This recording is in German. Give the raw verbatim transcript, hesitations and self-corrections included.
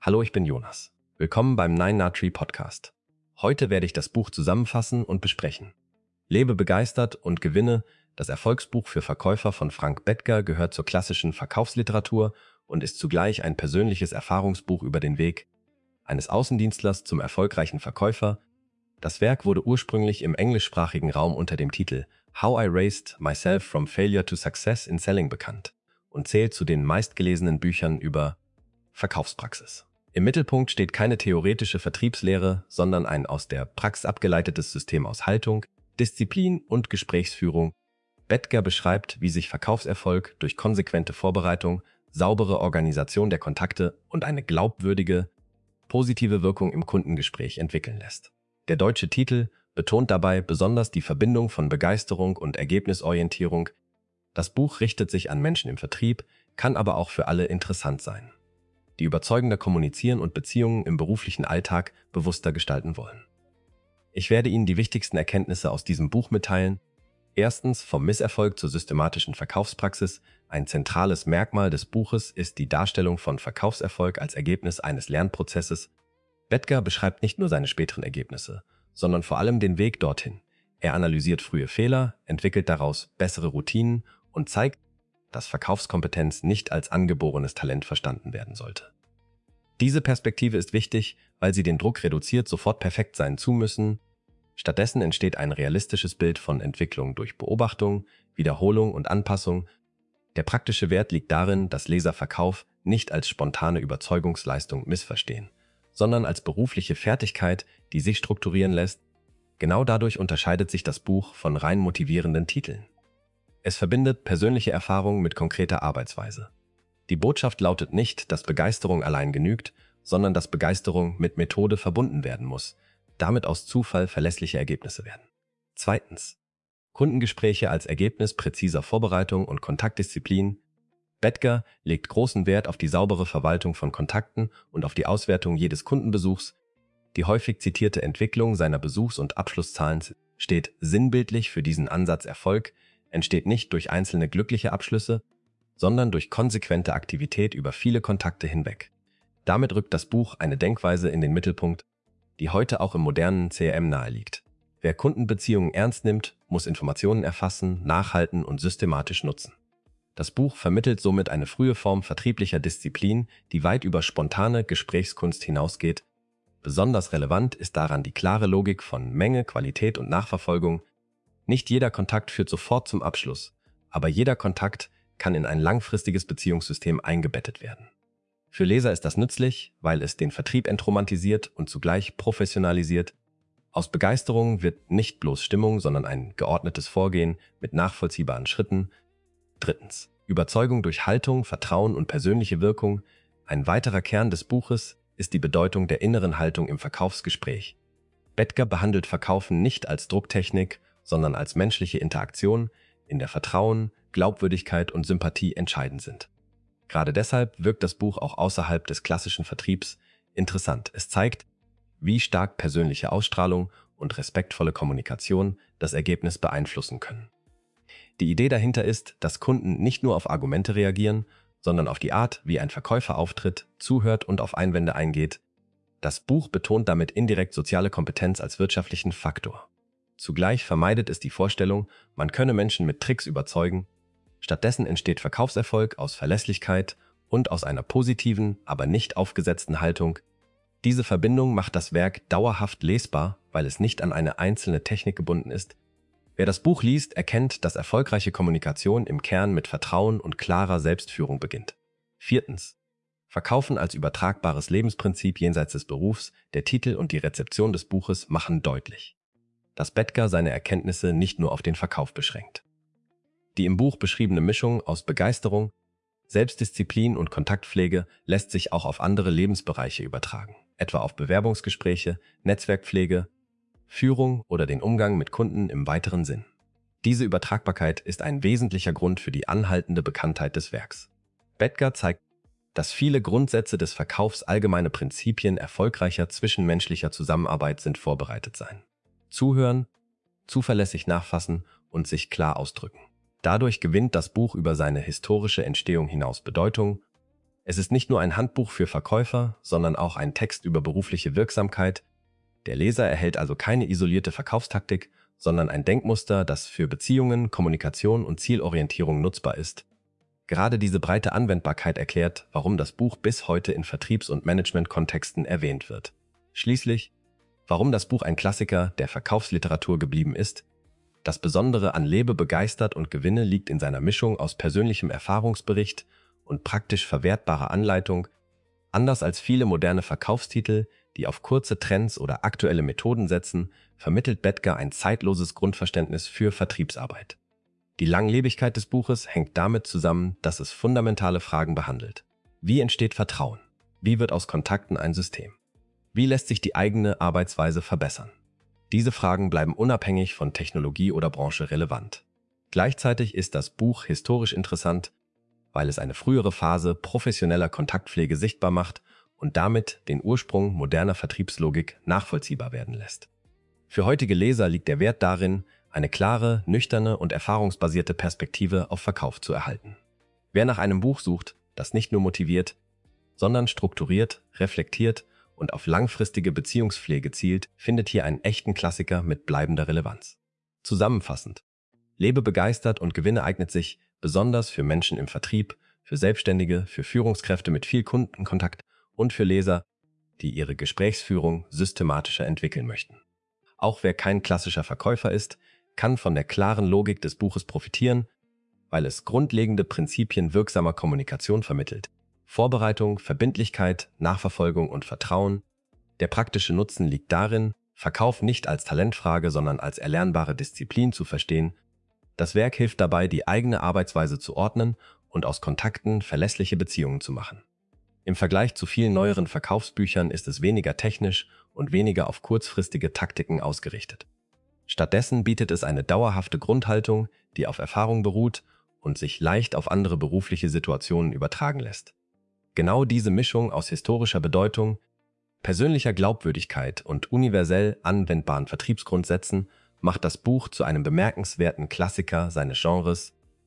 Hallo, ich bin Jonas. Willkommen beim Nine Nut Tree Podcast. Heute werde ich das Buch zusammenfassen und besprechen. Lebe begeistert und gewinne, das Erfolgsbuch für Verkäufer von Frank Bettger gehört zur klassischen Verkaufsliteratur und ist zugleich ein persönliches Erfahrungsbuch über den Weg eines Außendienstlers zum erfolgreichen Verkäufer. Das Werk wurde ursprünglich im englischsprachigen Raum unter dem Titel How I Raised Myself from Failure to Success in Selling bekannt und zählt zu den meistgelesenen Büchern über Verkaufspraxis. Im Mittelpunkt steht keine theoretische Vertriebslehre, sondern ein aus der Praxis abgeleitetes System aus Haltung, Disziplin und Gesprächsführung. Bettger beschreibt, wie sich Verkaufserfolg durch konsequente Vorbereitung, saubere Organisation der Kontakte und eine glaubwürdige, positive Wirkung im Kundengespräch entwickeln lässt. Der deutsche Titel betont dabei besonders die Verbindung von Begeisterung und Ergebnisorientierung. Das Buch richtet sich an Menschen im Vertrieb, kann aber auch für alle interessant sein, die überzeugender kommunizieren und Beziehungen im beruflichen Alltag bewusster gestalten wollen. Ich werde Ihnen die wichtigsten Erkenntnisse aus diesem Buch mitteilen. Erstens, vom Misserfolg zur systematischen Verkaufspraxis. Ein zentrales Merkmal des Buches ist die Darstellung von Verkaufserfolg als Ergebnis eines Lernprozesses. Bettger beschreibt nicht nur seine späteren Ergebnisse, sondern vor allem den Weg dorthin. Er analysiert frühe Fehler, entwickelt daraus bessere Routinen und zeigt, dass Verkaufskompetenz nicht als angeborenes Talent verstanden werden sollte. Diese Perspektive ist wichtig, weil sie den Druck reduziert, sofort perfekt sein zu müssen. Stattdessen entsteht ein realistisches Bild von Entwicklung durch Beobachtung, Wiederholung und Anpassung. Der praktische Wert liegt darin, dass Leser Verkauf nicht als spontane Überzeugungsleistung missverstehen, sondern als berufliche Fertigkeit, die sich strukturieren lässt. Genau dadurch unterscheidet sich das Buch von rein motivierenden Titeln. Es verbindet persönliche Erfahrungen mit konkreter Arbeitsweise. Die Botschaft lautet nicht, dass Begeisterung allein genügt, sondern dass Begeisterung mit Methode verbunden werden muss, damit aus Zufall verlässliche Ergebnisse werden. Zweitens. Kundengespräche als Ergebnis präziser Vorbereitung und Kontaktdisziplin. Bettger legt großen Wert auf die saubere Verwaltung von Kontakten und auf die Auswertung jedes Kundenbesuchs. Die häufig zitierte Entwicklung seiner Besuchs- und Abschlusszahlen steht sinnbildlich für diesen Ansatz. Erfolg entsteht nicht durch einzelne glückliche Abschlüsse, sondern durch konsequente Aktivität über viele Kontakte hinweg. Damit rückt das Buch eine Denkweise in den Mittelpunkt, die heute auch im modernen C R M naheliegt. Wer Kundenbeziehungen ernst nimmt, muss Informationen erfassen, nachhalten und systematisch nutzen. Das Buch vermittelt somit eine frühe Form vertrieblicher Disziplin, die weit über spontane Gesprächskunst hinausgeht. Besonders relevant ist daran die klare Logik von Menge, Qualität und Nachverfolgung. Nicht jeder Kontakt führt sofort zum Abschluss, aber jeder Kontakt kann in ein langfristiges Beziehungssystem eingebettet werden. Für Leser ist das nützlich, weil es den Vertrieb entromantisiert und zugleich professionalisiert. Aus Begeisterung wird nicht bloß Stimmung, sondern ein geordnetes Vorgehen mit nachvollziehbaren Schritten. Drittens. Überzeugung durch Haltung, Vertrauen und persönliche Wirkung. Ein weiterer Kern des Buches ist die Bedeutung der inneren Haltung im Verkaufsgespräch. Bettger behandelt Verkaufen nicht als Drucktechnik, sondern als menschliche Interaktion, in der Vertrauen, Glaubwürdigkeit und Sympathie entscheidend sind. Gerade deshalb wirkt das Buch auch außerhalb des klassischen Vertriebs interessant. Es zeigt, wie stark persönliche Ausstrahlung und respektvolle Kommunikation das Ergebnis beeinflussen können. Die Idee dahinter ist, dass Kunden nicht nur auf Argumente reagieren, sondern auf die Art, wie ein Verkäufer auftritt, zuhört und auf Einwände eingeht. Das Buch betont damit indirekt soziale Kompetenz als wirtschaftlichen Faktor. Zugleich vermeidet es die Vorstellung, man könne Menschen mit Tricks überzeugen. Stattdessen entsteht Verkaufserfolg aus Verlässlichkeit und aus einer positiven, aber nicht aufgesetzten Haltung. Diese Verbindung macht das Werk dauerhaft lesbar, weil es nicht an eine einzelne Technik gebunden ist. Wer das Buch liest, erkennt, dass erfolgreiche Kommunikation im Kern mit Vertrauen und klarer Selbstführung beginnt. Viertens. Verkaufen als übertragbares Lebensprinzip jenseits des Berufs. Der Titel und die Rezeption des Buches machen deutlich, dass Bettger seine Erkenntnisse nicht nur auf den Verkauf beschränkt. Die im Buch beschriebene Mischung aus Begeisterung, Selbstdisziplin und Kontaktpflege lässt sich auch auf andere Lebensbereiche übertragen, etwa auf Bewerbungsgespräche, Netzwerkpflege, Führung oder den Umgang mit Kunden im weiteren Sinn. Diese Übertragbarkeit ist ein wesentlicher Grund für die anhaltende Bekanntheit des Werks. Bettger zeigt, dass viele Grundsätze des Verkaufs, allgemeine Prinzipien erfolgreicher zwischenmenschlicher Zusammenarbeit sind vorbereitet sein. Zuhören, zuverlässig nachfassen und sich klar ausdrücken. Dadurch gewinnt das Buch über seine historische Entstehung hinaus Bedeutung. Es ist nicht nur ein Handbuch für Verkäufer, sondern auch ein Text über berufliche Wirksamkeit. Der Leser erhält also keine isolierte Verkaufstaktik, sondern ein Denkmuster, das für Beziehungen, Kommunikation und Zielorientierung nutzbar ist. Gerade diese breite Anwendbarkeit erklärt, warum das Buch bis heute in Vertriebs- und Management-Kontexten erwähnt wird. Schließlich, warum das Buch ein Klassiker der Verkaufsliteratur geblieben ist. Das Besondere an Lebe begeistert und gewinne liegt in seiner Mischung aus persönlichem Erfahrungsbericht und praktisch verwertbarer Anleitung. Anders als viele moderne Verkaufstitel, die auf kurze Trends oder aktuelle Methoden setzen, vermittelt Bettger ein zeitloses Grundverständnis für Vertriebsarbeit. Die Langlebigkeit des Buches hängt damit zusammen, dass es fundamentale Fragen behandelt. Wie entsteht Vertrauen? Wie wird aus Kontakten ein System? Wie lässt sich die eigene Arbeitsweise verbessern? Diese Fragen bleiben unabhängig von Technologie oder Branche relevant. Gleichzeitig ist das Buch historisch interessant, weil es eine frühere Phase professioneller Kontaktpflege sichtbar macht und damit den Ursprung moderner Vertriebslogik nachvollziehbar werden lässt. Für heutige Leser liegt der Wert darin, eine klare, nüchterne und erfahrungsbasierte Perspektive auf Verkauf zu erhalten. Wer nach einem Buch sucht, das nicht nur motiviert, sondern strukturiert, reflektiert und auf langfristige Beziehungspflege zielt, findet hier einen echten Klassiker mit bleibender Relevanz. Zusammenfassend: Lebe begeistert und gewinne eignet sich besonders für Menschen im Vertrieb, für Selbstständige, für Führungskräfte mit viel Kundenkontakt und für Leser, die ihre Gesprächsführung systematischer entwickeln möchten. Auch wer kein klassischer Verkäufer ist, kann von der klaren Logik des Buches profitieren, weil es grundlegende Prinzipien wirksamer Kommunikation vermittelt. Vorbereitung, Verbindlichkeit, Nachverfolgung und Vertrauen. Der praktische Nutzen liegt darin, Verkauf nicht als Talentfrage, sondern als erlernbare Disziplin zu verstehen. Das Werk hilft dabei, die eigene Arbeitsweise zu ordnen und aus Kontakten verlässliche Beziehungen zu machen. Im Vergleich zu vielen neueren Verkaufsbüchern ist es weniger technisch und weniger auf kurzfristige Taktiken ausgerichtet. Stattdessen bietet es eine dauerhafte Grundhaltung, die auf Erfahrung beruht und sich leicht auf andere berufliche Situationen übertragen lässt. Genau diese Mischung aus historischer Bedeutung, persönlicher Glaubwürdigkeit und universell anwendbaren Vertriebsgrundsätzen macht das Buch zu einem bemerkenswerten Klassiker seines Genres.